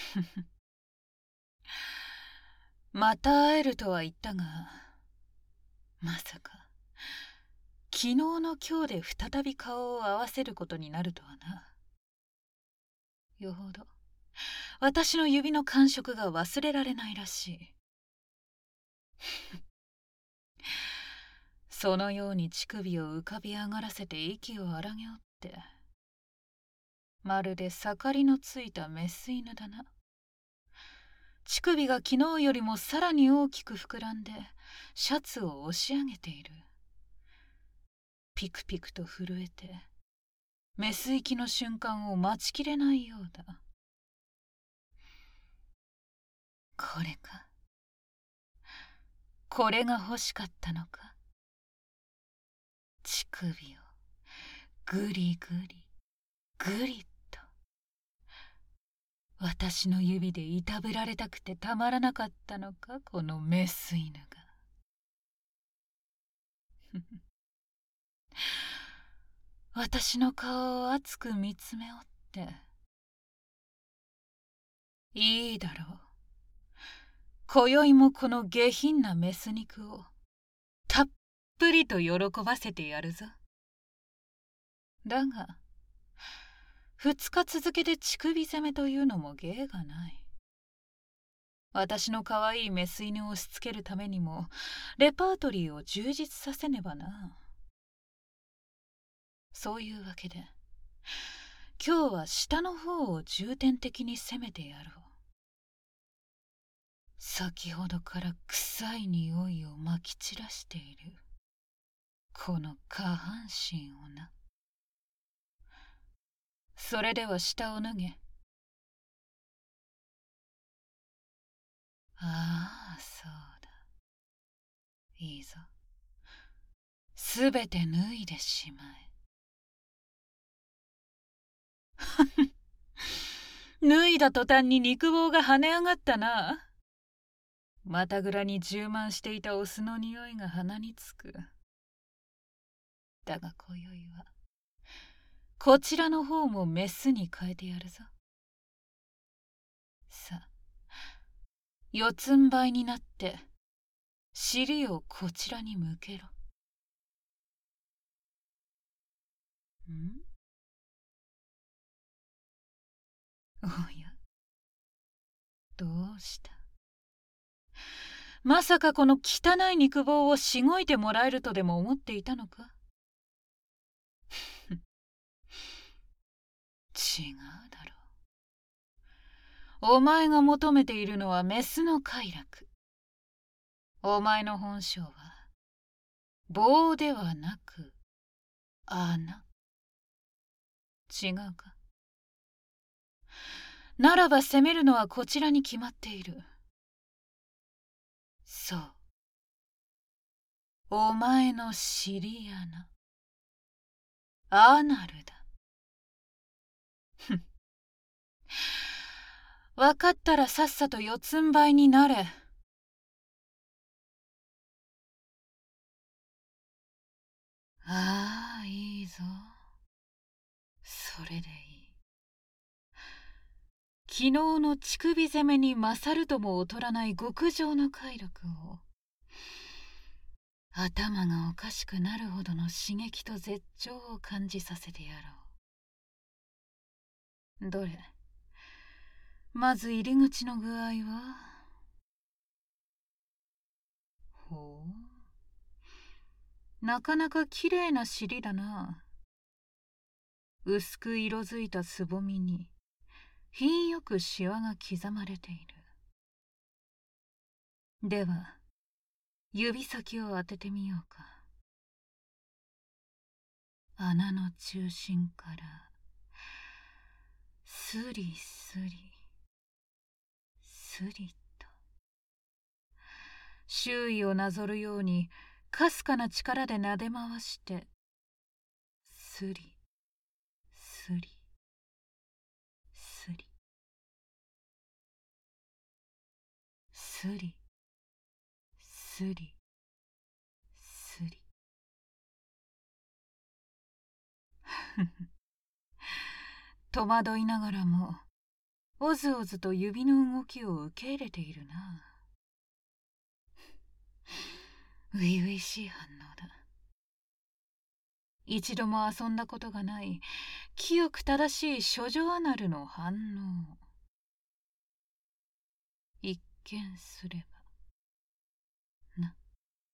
また会えるとは言ったが、まさか昨日の今日で再び顔を合わせることになるとはな。よほど私の指の感触が忘れられないらしい。そのように乳首を浮かび上がらせて息を荒げおって、まるで盛りのついたメス犬だな。乳首が昨日よりもさらに大きく膨らんでシャツを押し上げている。ピクピクと震えてメス息の瞬間を待ちきれないようだ。これか。これが欲しかったのか。乳首をぐりぐりぐりっと私の指でいたぶられたくてたまらなかったのか、このメス犬が。私の顔を熱く見つめおって、いいだろう。今宵もこの下品なメス肉をたっぷりと喜ばせてやるぞ。だが2日続けて乳首攻めというのも芸がない。私の可愛いメス犬を押しつけるためにもレパートリーを充実させねばな。そういうわけで今日は下の方を重点的に攻めてやろう。先ほどから臭い匂いをまき散らしているこの下半身をな。それでは下を脱げ。ああ、そうだ。いいぞ。すべて脱いでしまえ。脱いだ途端に肉棒が跳ね上がったな。股ぐらに充満していたオスの匂いが鼻につく。だが今宵はこちらの方もメスに変えてやるぞ。さあ、四つん這いになって尻をこちらに向けろ。ん？おや、どうした？まさかこの汚い肉棒をしごいてもらえるとでも思っていたのか？違うだろう。お前が求めているのはメスの快楽。お前の本性は棒ではなく穴。違うか？ならば攻めるのはこちらに決まっている。そう、お前の尻穴、アナルだ。ふん。分かったらさっさと四つん這いになれ。ああ、いいぞ。それでいい。昨日の乳首攻めに勝るとも劣らない極上の快楽を、頭がおかしくなるほどの刺激と絶頂を感じさせてやろう。どれ、まず入り口の具合は？ほう、なかなかきれいな尻だな。薄く色づいたすぼみに品よくシワが刻まれている。では指先を当ててみようか。穴の中心からスリスリスリと周囲をなぞるようにかすかな力で撫で回して、スリスリスリスリスリスリ。戸惑いながらもおずおずと指の動きを受け入れているな。初々しい反応だ。一度も遊んだことがない清く正しい処女アナルの反応。一見すればな。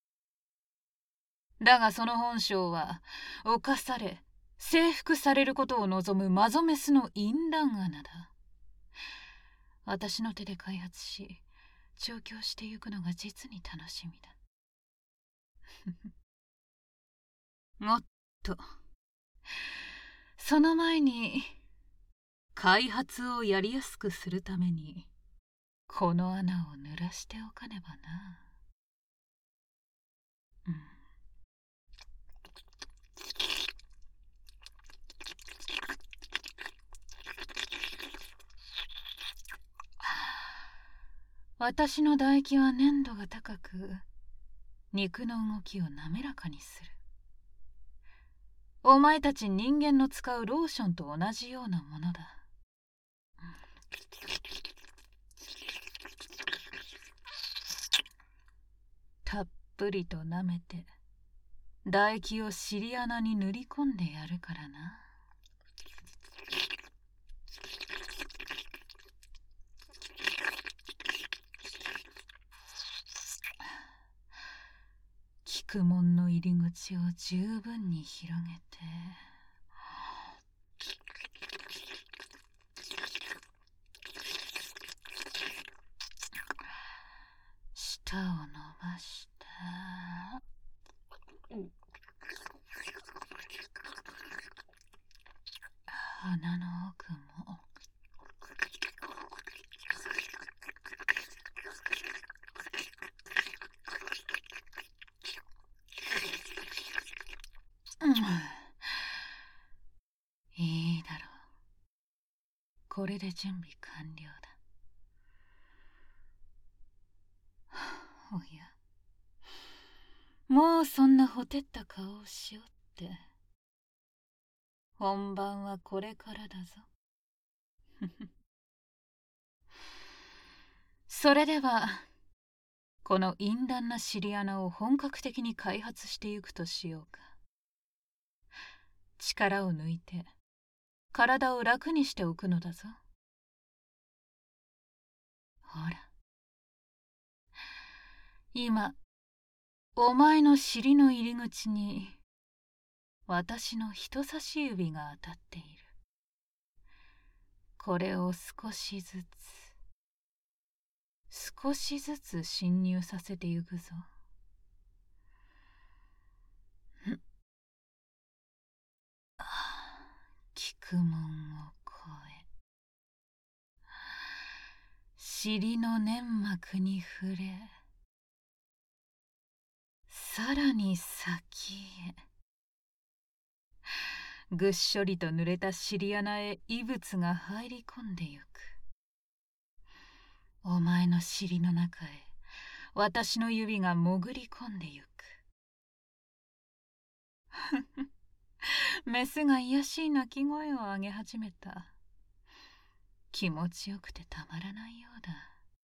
だがその本性は侵され征服されることを望むマゾメスの淫乱穴だ。私の手で開発し調教してゆくのが実に楽しみだ。おっと、その前に開発をやりやすくするためにこの穴を濡らしておかねばな。私の唾液は粘度が高く、肉の動きを滑らかにする。お前たち人間の使うローションと同じようなものだ。たっぷりと舐めて唾液を尻穴に塗り込んでやるからな。菊門の入り口を十分に広げて、舌を伸ばして、鼻の奥もいいだろう。これで準備完了だ。おや、もうそんなほてった顔をしよって。本番はこれからだぞ。それではこの淫乱な尻穴を本格的に開発していくとしようか。力を抜いて体を楽にしておくのだぞ。ほら、今お前の尻の入り口に私の人差し指が当たっている。これを少しずつ侵入させてゆくぞ。菊門を越え、尻の粘膜に触れ、さらに先へ。ぐっしょりと濡れた尻穴へ異物が入り込んでゆく。お前の尻の中へ私の指が潜り込んでゆく。メスが癒しい鳴き声を上げ始めた。気持ちよくてたまらないようだ。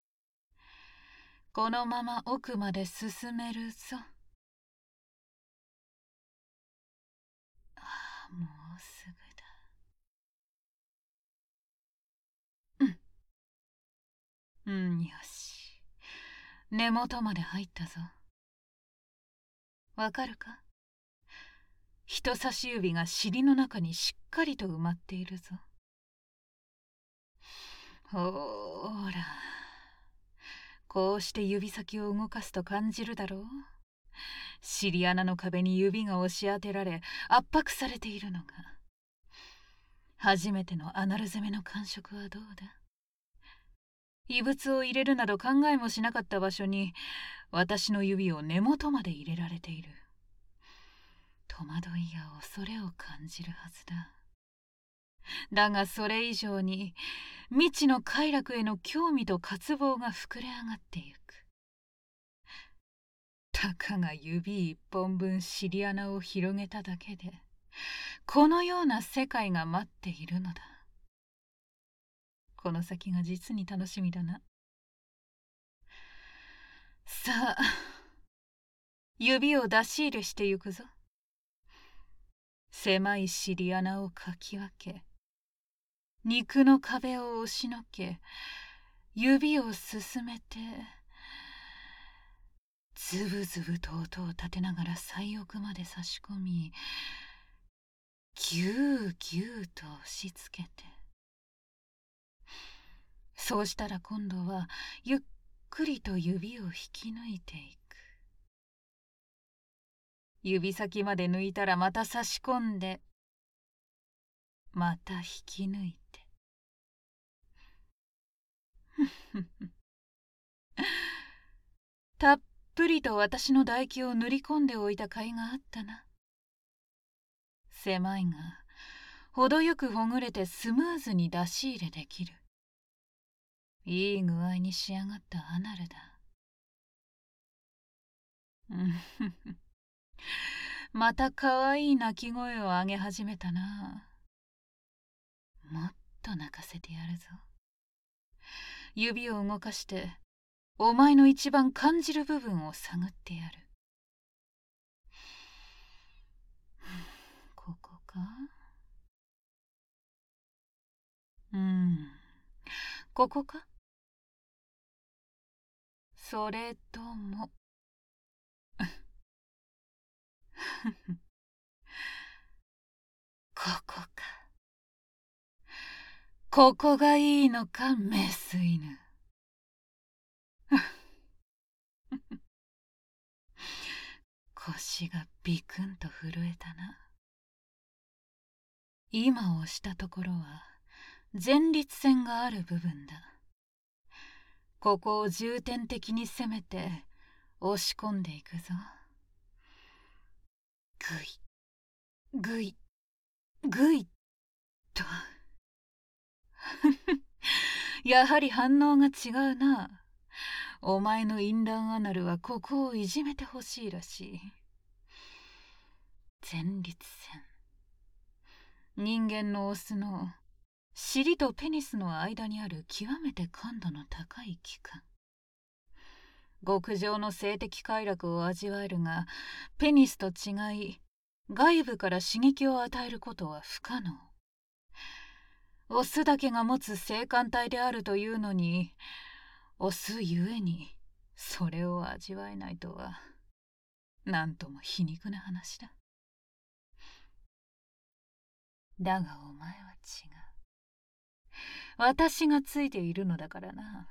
このまま奥まで進めるぞ。もうすぐだ。よし。根元まで入ったぞ。わかるか？人差し指が尻の中にしっかりと埋まっているぞ。ほーら、こうして指先を動かすと感じるだろう。尻穴の壁に指が押し当てられ圧迫されているのが。初めてのアナル攻めの感触はどうだ？異物を入れるなど考えもしなかった場所に私の指を根元まで入れられている。戸惑いや恐れを感じるはずだ。だがそれ以上に未知の快楽への興味と渇望が膨れ上がってゆく。たかが指一本分尻穴を広げただけでこのような世界が待っているのだ。 この先が実に楽しみだな。さあ、指を出し入れしてゆくぞ。狭い尻穴をかき分け、肉の壁を押しのけ、指を進めて、ズブズブと音を立てながら最奥まで差し込み、ぎゅうぎゅうと押しつけて、そうしたら今度はゆっくりと指を引き抜いていく。指先まで抜いたらまた差し込んで、また引き抜いて。たっぷりと私の唾液を塗り込んでおいた甲斐があったな。狭いが程よくほぐれてスムーズに出し入れできる。いい具合に仕上がったアナルだ。またかわいい鳴き声を上げ始めたな。もっと泣かせてやるぞ。指を動かしてお前の一番感じる部分を探ってやる。ここか？ここか？それともここか。ここがいいのか、メス犬。腰がビクンと震えたな。今押したところは前立腺がある部分だ。ここを重点的に攻めて押し込んでいくぞ。ぐいぐいぐいとやはり反応が違うな。お前の淫乱アナルはここをいじめてほしいらしい。前立腺、人間のオスの尻とペニスの間にある極めて感度の高い器官。極上の性的快楽を味わえるが、ペニスと違い外部から刺激を与えることは不可能。オスだけが持つ性感帯であるというのに、オスゆえにそれを味わえないとは、なんとも皮肉な話だ。だがお前は違う。私がついているのだからな。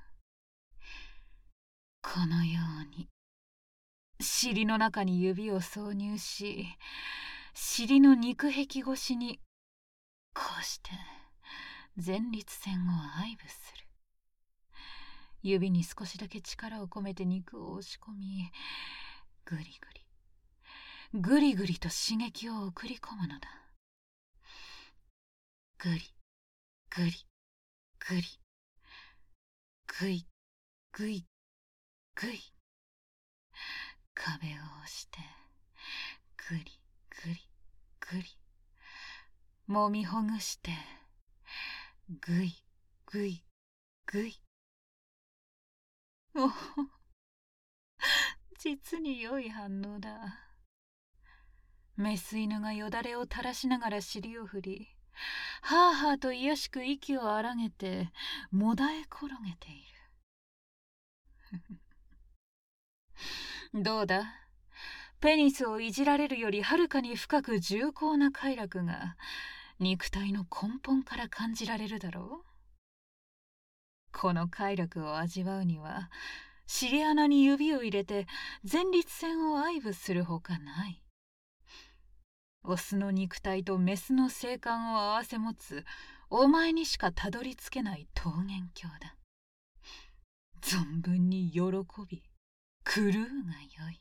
このように尻の中に指を挿入し、尻の肉壁越しにこうして前立腺を愛撫する。指に少しだけ力を込めて肉を押し込み、ぐりぐりぐりと刺激を送り込むのだ。ぐりぐりぐりぐいぐいぐい、壁を押してぐりぐりぐり、もみほぐしてぐいぐいぐい。おお、実に良い反応だ。メス犬がよだれを垂らしながら尻を振り、はあはあと卑しく息を荒げてもだえ転げている。どうだ、ペニスをいじられるよりはるかに深く重厚な快楽が肉体の根本から感じられるだろう。この快楽を味わうには、尻穴に指を入れて前立腺を愛撫するほかない。オスの肉体とメスの性感を併せ持つお前にしかたどり着けない桃源郷だ。存分に喜び狂うがよい。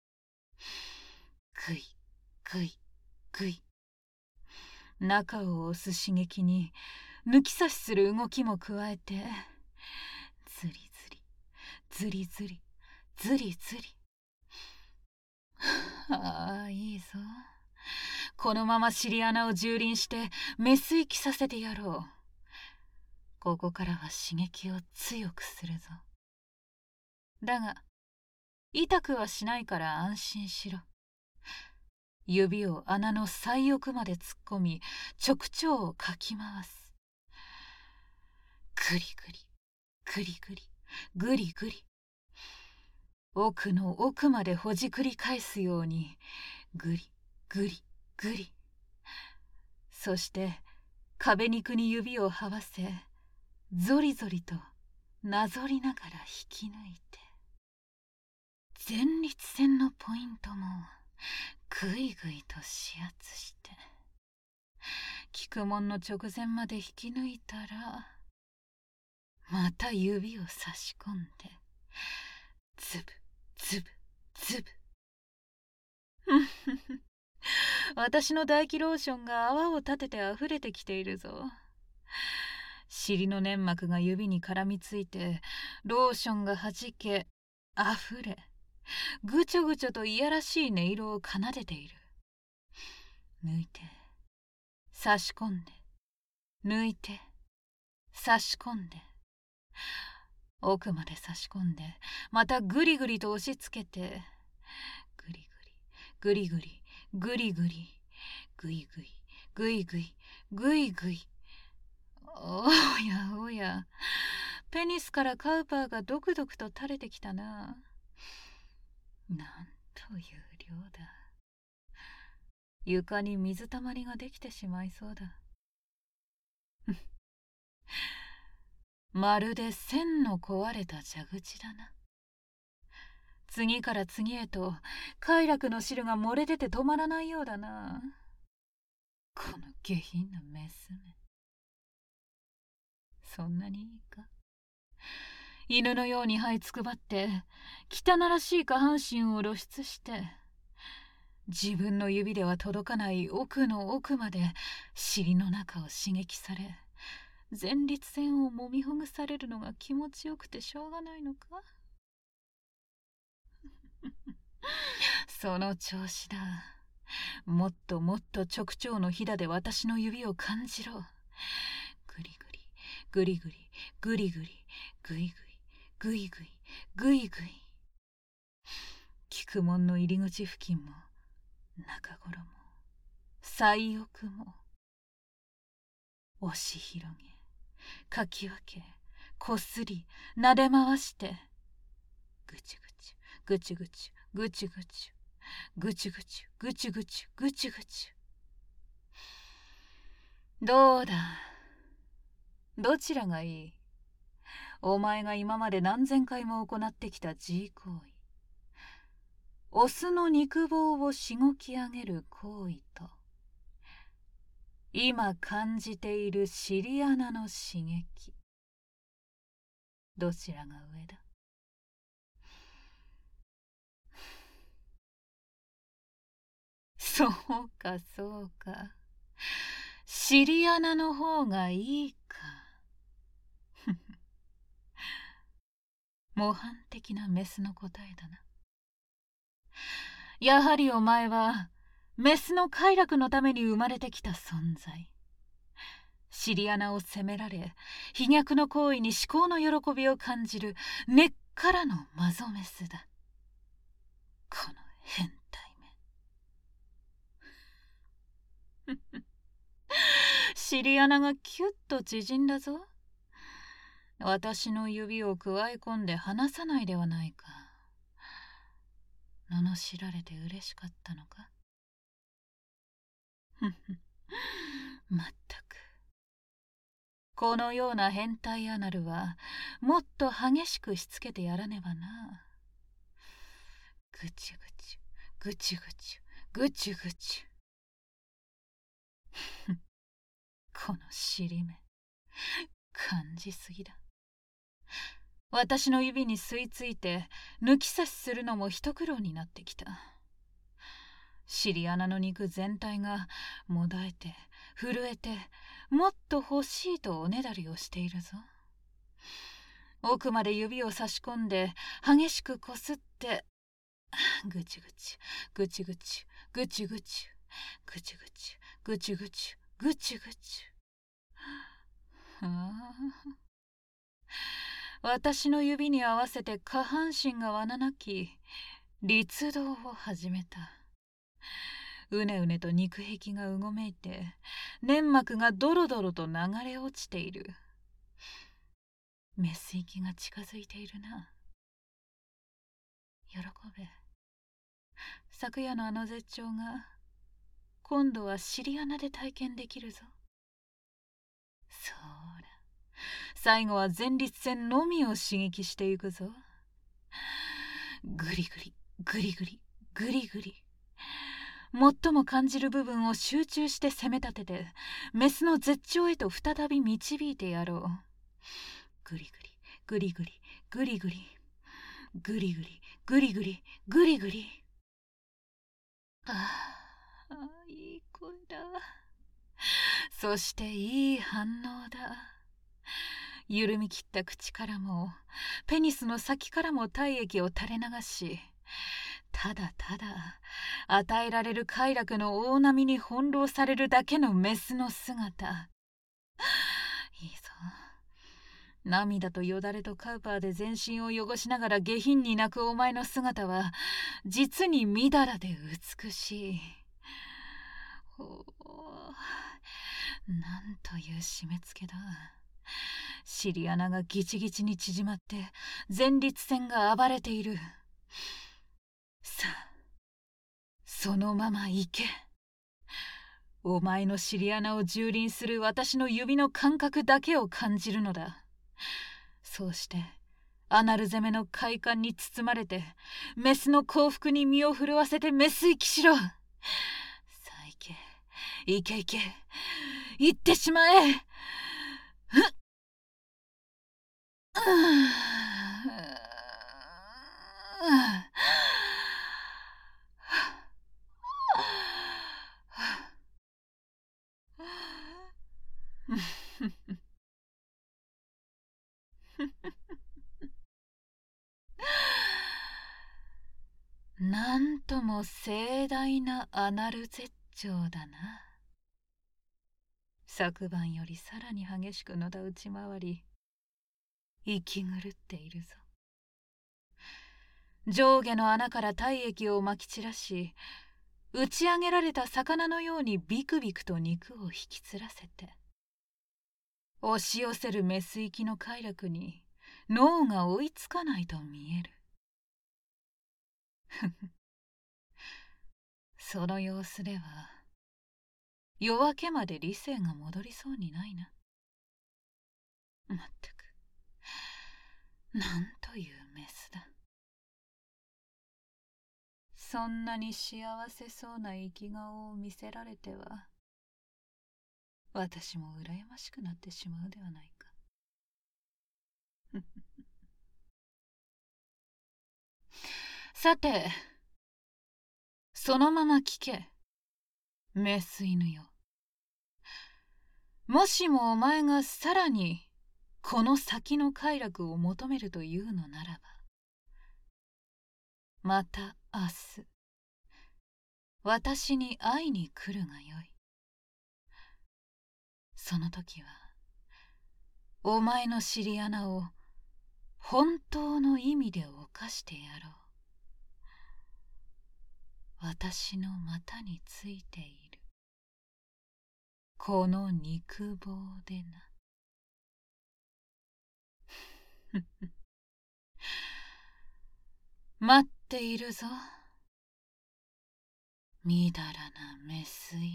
ぐいぐいぐい、中を押す刺激に抜き差しする動きも加えて、ずりずりずりずりずりずり。ああ、いいぞ。このまま尻穴を蹂躙してメス息させてやろう。 ここからは刺激を強くするぞ。だが痛くはしないから安心しろ。指を穴の最奥まで突っ込み、直腸をかき回す。グリグリグリグリグリグリ、奥の奥までほじくり返すようにグリグリグリ。そして壁肉に指を這わせ、ゾリゾリとなぞりながら引き抜いて、前立腺のポイントもぐいぐいと指圧して、菊門の直前まで引き抜いたら、また指を差し込んで、ズブズブズブ。私の唾液ローションが泡を立ててあふれてきているぞ。尻の粘膜が指に絡みついて、ローションがはじけあふれ、ぐちょぐちょといやらしい音色を奏でている。抜いて差し込んで、抜いて差し込んで、奥まで差し込んで、またグリグリと押しつけて、グリグリグリグリグリグリグイグイグイグイグイグイ。おやおや、ペニスからカウパーがドクドクと垂れてきたな。なんという量だ。床に水たまりができてしまいそうだ。まるで線の壊れた蛇口だな。次から次へと快楽の汁が漏れ出て止まらないようだな。この下品なメスめ。そんなにいいか。犬のように這いつくばって汚らしい下半身を露出して、自分の指では届かない奥の奥まで尻の中を刺激され、前立腺をもみほぐされるのが気持ちよくてしょうがないのか。その調子だ。もっともっと直腸のひだで私の指を感じろ。グリグリグリグリグリグリグイグイグイグイグイグイ。菊門の入り口付近も中頃も最奥も押し広げ、かき分け、こすり、なで回して、ぐちぐちぐちぐちぐちぐちぐちぐちぐちぐちぐちぐち。どうだ、どちらがいい？お前が今まで何千回も行ってきた G 行為、オスの肉棒をしごき上げる行為と、今感じている尻穴の刺激、どちらが上だ？そうかそうか、尻穴の方がいいか。模範的なメスの答えだな。やはりお前はメスの快楽のために生まれてきた存在。尻穴を責められ、飛躍の行為に至高の喜びを感じる根っからのマゾメスだ。この変態め。尻穴がキュッと縮んだぞ。私の指をくわえ込んで離さないではないか。罵られて嬉しかったのか。まったく。このような変態アナルはもっと激しくしつけてやらねばな。ぐちぐちぐちぐちぐちぐち。この尻目、感じすぎだ。私の指に吸い付いて抜き差しするのも一苦労になってきた。尻穴の肉全体がもだえて震えて、もっと欲しいとおねだりをしているぞ。奥まで指を差し込んで激しくこすって、ぐちぐちぐちぐちぐちぐちぐちぐちぐちぐちぐちぐち。 私の指に合わせて下半身がわななき立道を始めた。うねうねと肉壁がうごめいて、粘膜がドロドロと流れ落ちている。メス息が近づいているな。喜べ。昨夜のあの絶頂が今度は尻穴で体験できるぞ。そうだ、最後は前立腺のみを刺激していくぞ。グリグリグリグリグリグリ、最も感じる部分を集中して攻め立ててメスの絶頂へと再び導いてやろう。グリグリグリグリグリグリグリグリグリグリグリ。いい声だ。そしていい反応だ。緩み切った口からもペニスの先からも体液を垂れ流し、ただただ与えられる快楽の大波に翻弄されるだけのメスの姿。いいぞ。涙とよだれとカウパーで全身を汚しながら下品に泣くお前の姿は実にみだらで美しい。なんという締め付けだ。尻穴がギチギチに縮まって前立腺が暴れている。さあ、そのまま行け。お前の尻穴を蹂躙する私の指の感覚だけを感じるのだ。そうしてアナル攻めの快感に包まれてメスの幸福に身を震わせてメス息しろ。さあ行け行け行け、行ってしまえ。なんとも盛大なアナル絶頂だな。昨晩よりさらに激しくのだ打ち回り、息狂っているぞ。上下の穴から体液をまき散らし、打ち上げられた魚のようにビクビクと肉を引きつらせて、押し寄せるメス息の快楽に脳が追いつかないと見える。その様子では夜明けまで理性が戻りそうにないな。まったく、なんというメスだ。そんなに幸せそうな生き顔を見せられては私も羨ましくなってしまうではないか。さて、そのまま聞け、メス犬よ。もしもお前がさらにこの先の快楽を求めるというのならば、また明日私に会いに来るがよい。その時はお前の尻穴を本当の意味で犯してやろう。私の股についているこの肉棒でな。待っているぞ、みだらなメス犬。